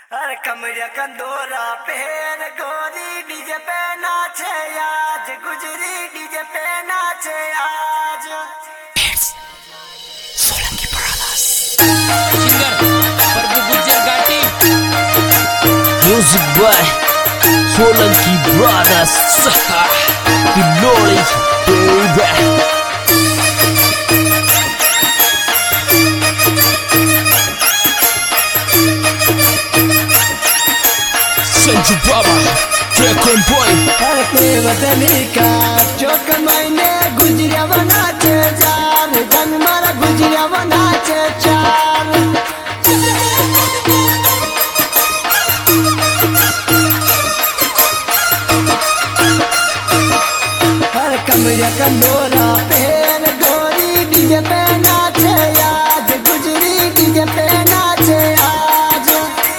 अरे कमरिया कंदोरा पहन गोरी डीजे पे नाचे आज गुजरी डीजे पे नाचे आज सोलंकी ब्रदर्स सिंगर प्रभु गुज्जर घाटी music by Solanki brothers the knowledge baby Sanju Baba, Dragon Boy. हरके वतनी का चौक महीने गुजरिया बनाचे चार जन मारा गुजरिया बनाचे चार हर कमरिया कंदोरा पहन गोरी डीजे पे नाचे आज गुजरी डीजे पे नाचे आज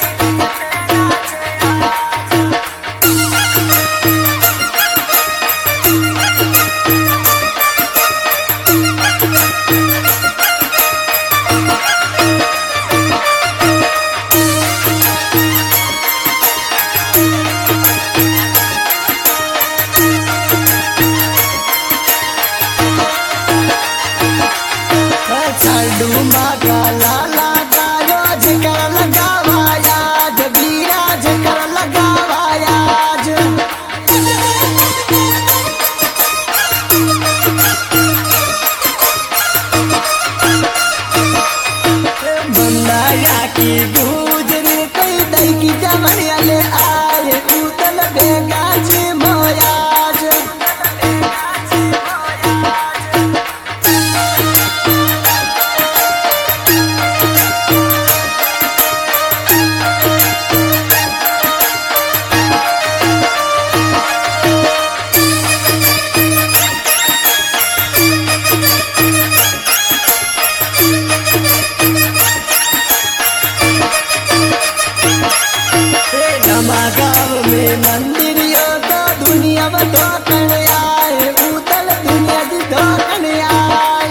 डूबा का लाला गायो जिकर लगावाया जबीरा जिकर लगावाया बंदाया की गुजरी कई दई की जमनिया ले आए उतल बेगा जी मोयाज गाँव में मंदिरियों को दुनिया में धोकन आए उतल दुनिया की धोकन आए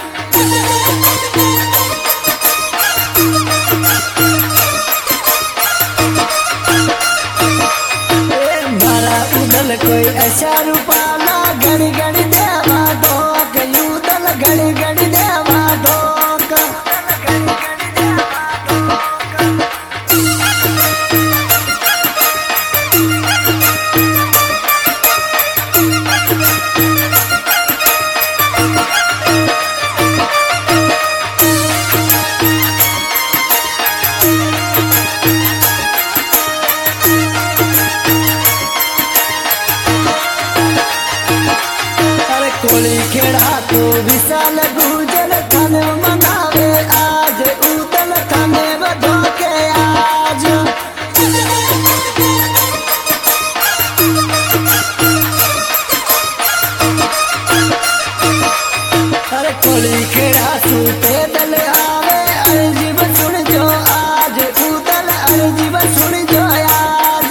मारा उदल कोई ऐसा रूपाला घड़ी घड़ी देवा धोक उदल घड़ी घड़ी देवा धोक कोली खेड़ा तो विशाल गुजर थन मनावे आज उतल थने बधो के आज अरे कोली खेड़ा सूते दल आवे अर्जी सुन जो आज उतल अर्जी सुन जो आज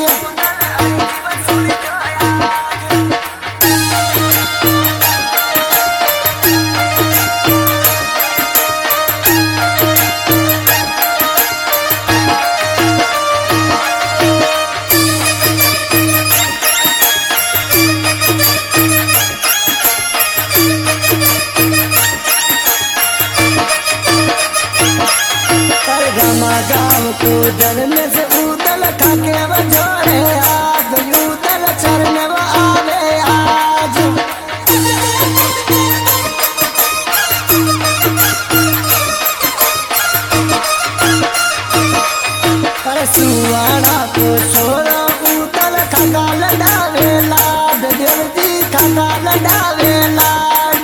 गाँव को जल में से उतल खाके अब जोड़े आज उतल चरण वो आवे आज अरे सुवाड़ा को छोड़ा उतल खाका लडावे लाड देवती खाका लडावे लाड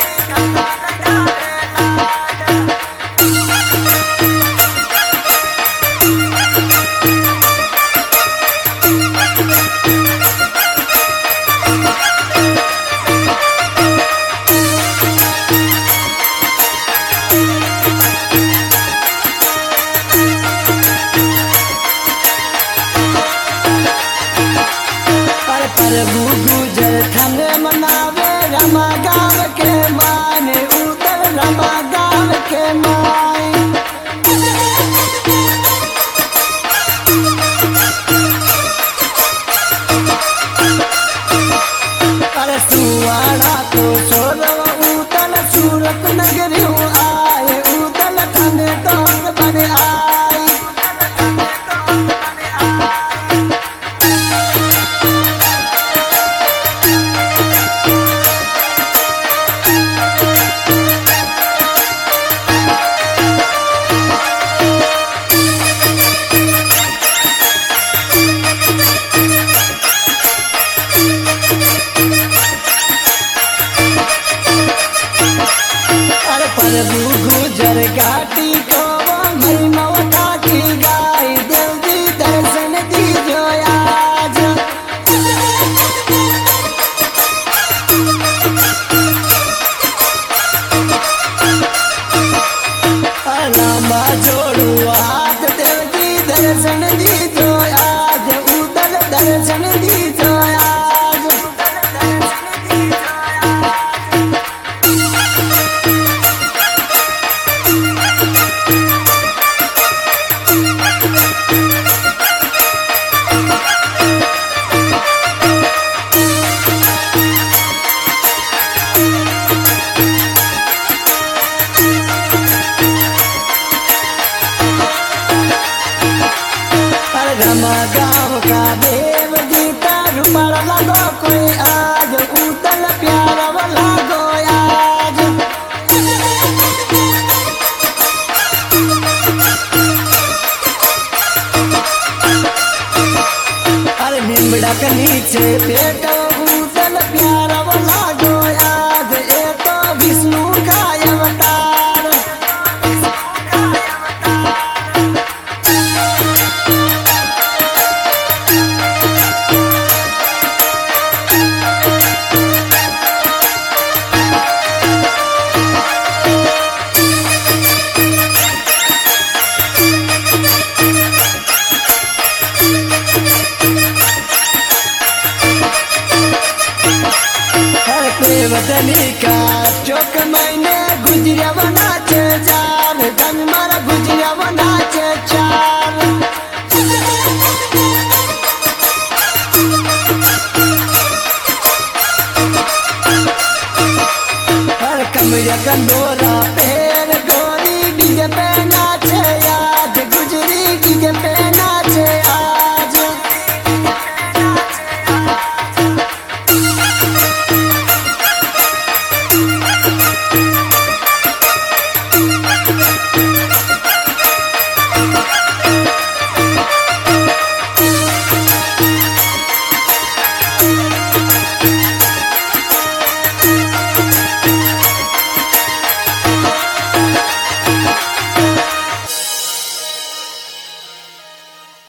प्रभु गुजर थने मनावे रमा गाँव के माने उतर रमा गाँव के माए दीजो आज उदल दर्शन दीजो आज रमा गाँव का देव गीता रुपड़ लगो कोई आज उदल प्यार वाला गो आज अरे निम्बड़ा के नीचे पेट